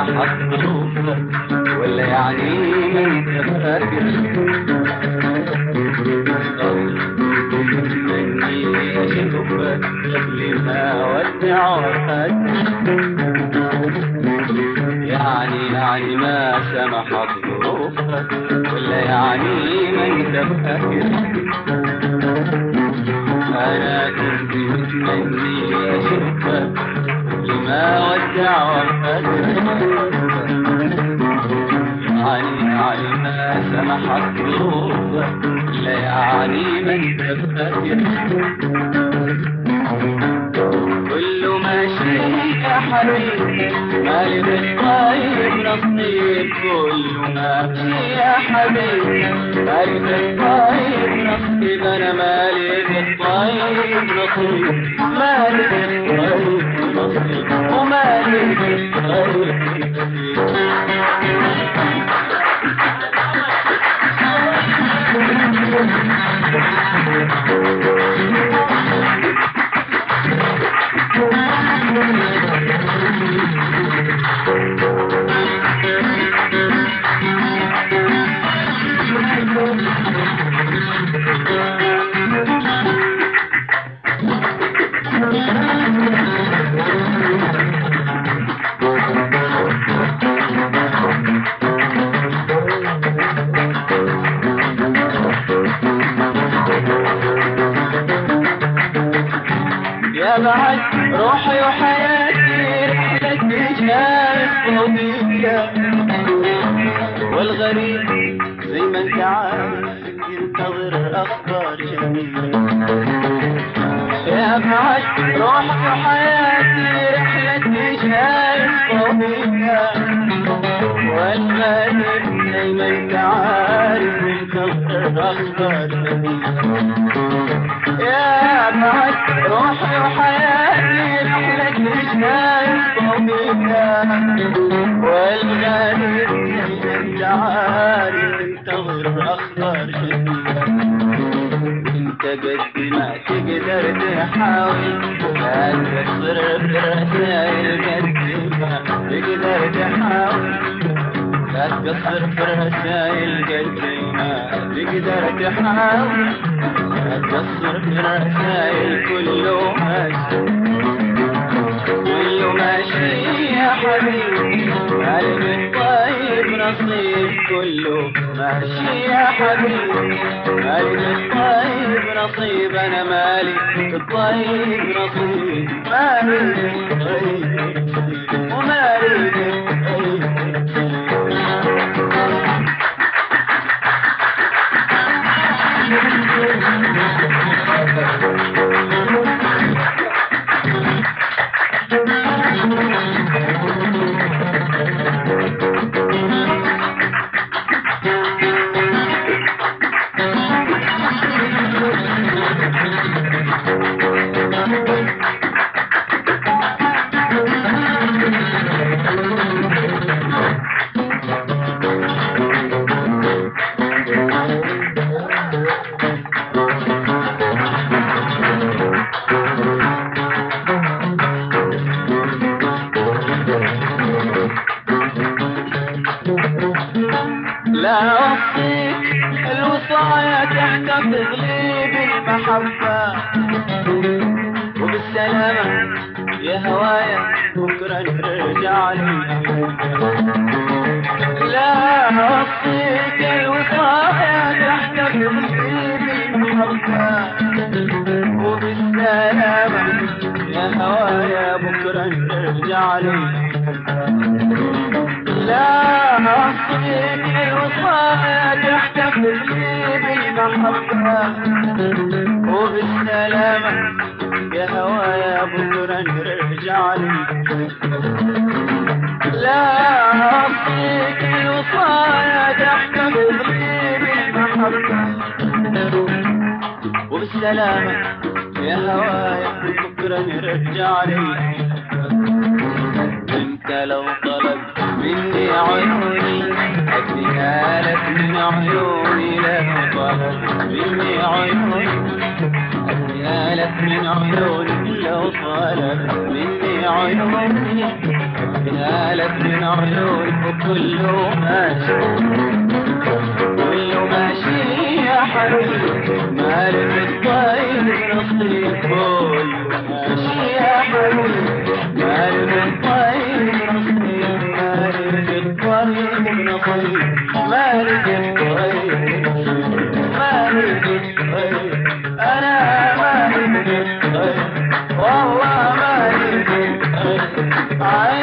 سمحت ظروفك ولا يعني ما انت فاكر مني اشوفك قبل ما اودع وافكر يعني ما سمحت ظروفك ولا يعني ما انت فاكر انا كنت متمني اشوفك قبل ما اودع وافكر يعني ما سمحت ظروفك لا يعني ما انت فاكر كله ماشي يا حبيبي مالي بالطيب نصيب كله ماشي يا حبيبي مالي بالطيب نصيب انا مالي بالطيب نصيب مالي بالطيب نصيب ومالي بالطيب نصيب يا بعد روحي وحياتي رحلة جاي صديقة والغريب زي ما انت عارف ينتظر اخبار جميلة يا بعد روحي وحياتي رحلة جاي صديقة والغريب زي ما انت عارف ينتظر اخبار جميلة يا بعد روحي وحياتي رحلة جاي صديقة والغريب انت عارف انتظر اخبار جميلة انت قد ما تقدر تحاول لا تقصر في الرسائل قد ما تقدر تحاول لا تقصر في الرسائل قد ما تقدر تحاول لا تقصر في الرسائل كله ماشي يا حبيبي مالي بالطيب نصيب كله ماشي يا حبيبي مالي بالطيب نصيب انا مالي بالطيب نصيب مالي بالطيب نصيب ومالي بالطيب لا أوصيك الوصايا تحتفظ لي بالمحبة وبالسلامة يا هوايا بكرة نرجع لي لا أوصيك الوصايا تحتفظ لي بالمحبة وبالسلامة يا هوايا بكرة نرجع لي لا أوصيك الوصايا تحتفل لي بالمحبة وبالسلامة يا هوايا بكرة نرجع لي لا أوصيك الوصايا تحتفل لي بالمحبة وبالسلامة يا هوايا بكرة نرجع لي انت لو طلبت مني عيوني اديها لك من عيوني لو طلبت مني عيوني اديها لك من عيوني لو طلبت مني عيوني أبنى لك من عيونك وكله ماشي كله ماشي يا حبيبي مالك الطيب نصيب كله ماشي يا حبيبي مالك الطيب نصيب مالك الطيب نصيب مالك الطيب نصيب مالك الطيب أنا مالك الطيب والله مالك الطيب